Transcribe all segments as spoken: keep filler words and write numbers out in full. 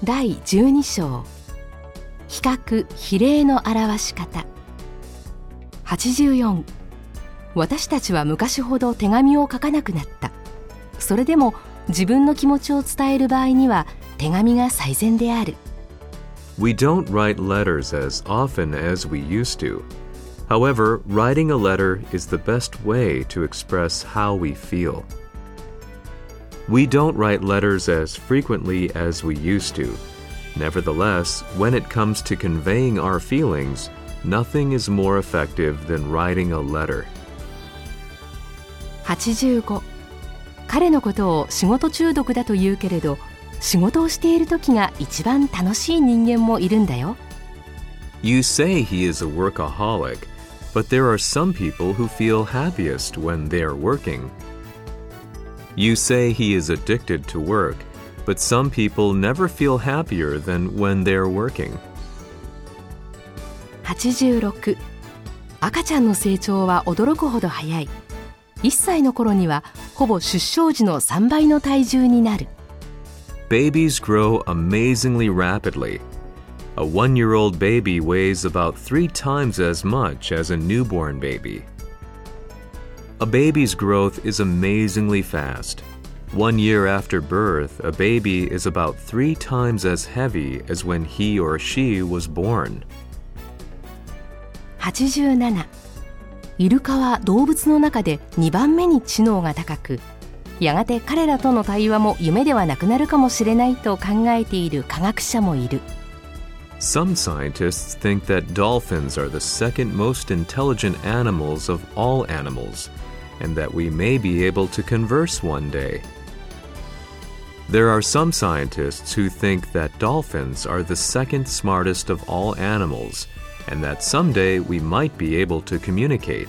だいじゅうに章比較比例の表し方。はちじゅうよん、私たちは昔ほど手紙を書かなくなった。それでも自分の気持ちを伝える場合には手紙が最善である。 We don't write letters as often as we used to. However, writing a letter is the best way to express how we feel. We don't write letters as frequently as we used to. Nevertheless, when it comes to conveying our feelings, nothing is more effective than writing a letter. はちじゅうご、彼のことを仕事中毒だと言うけれど、仕事をしている時が一番楽しい人間もいるんだよ。 You say he is a workaholic, but there are some people who feel happiest when they are working. You say he is addicted to work, but some people never feel happier than when they are working. はちじゅうろく、赤ちゃんの成長は驚くほど早い。いっさいの頃にはほぼ出生時のさんばいの体重になる。 Babies grow amazingly rapidly. A one-year-old baby weighs about three times as much as a newborn baby. A baby's growth is amazingly fast. One year after birth, a baby is about three times as heavy as when he or she was born. はちじゅうなな、イルカは動物の中でにばんめに知能が高く、やがて彼らとの対話も夢ではなくなるかもしれないと考えている科学者もいる。 Some scientists think that dolphins are the second most intelligent animals of all animals, and that we may be able to converse one day. There are some scientists who think that dolphins are the second smartest of all animals, and that someday we might be able to communicate.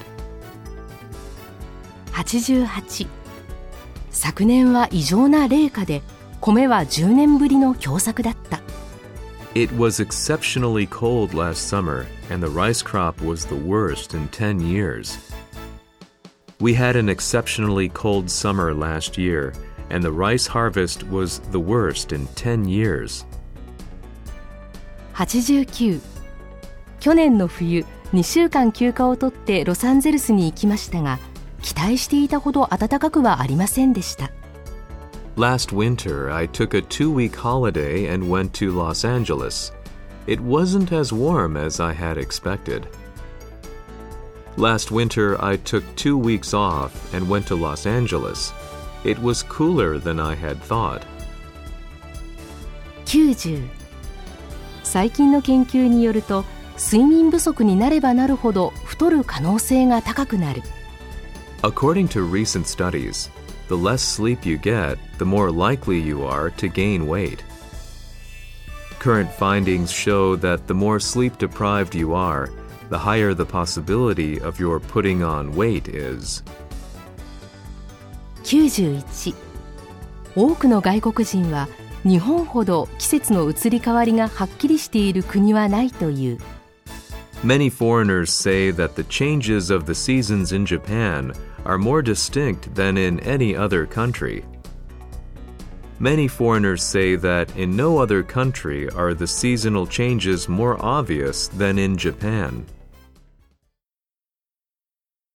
はちじゅうはち、昨年は異常な冷夏で米はじゅうねんぶりの凶作だった。 It was exceptionally cold last summer, and the rice crop was the worst in ten years. We had an exceptionally cold summer last year, and the rice harvest was the worst in ten years. はちじゅうきゅう、去年の冬、にしゅうかん休暇を取ってロサンゼルスに行きましたが、期待していたほど暖かくはありませんでした。 Last winter, I took a two-week holiday and went to Los Angeles. It wasn't as warm as I had expected. Last winter, I took two weeks off and went to Los Angeles. It was cooler than I had thought. きゅうじゅう、最近の研究によると、睡眠不足になればなるほど太る可能性が高くなる。 According to recent studies, the less sleep you get, the more likely you are to gain weight. Current findings show that the more sleep-deprived you are, the higher the possibility of your putting on weight is. きゅうじゅういち、多くの外国人は日本ほど季節の移り変わりがはっきりしている国はないという。 Many foreigners say that the changes of the seasons in Japan are more distinct than in any other country. Many foreigners say that in no other country are the seasonal changes more obvious than in Japan.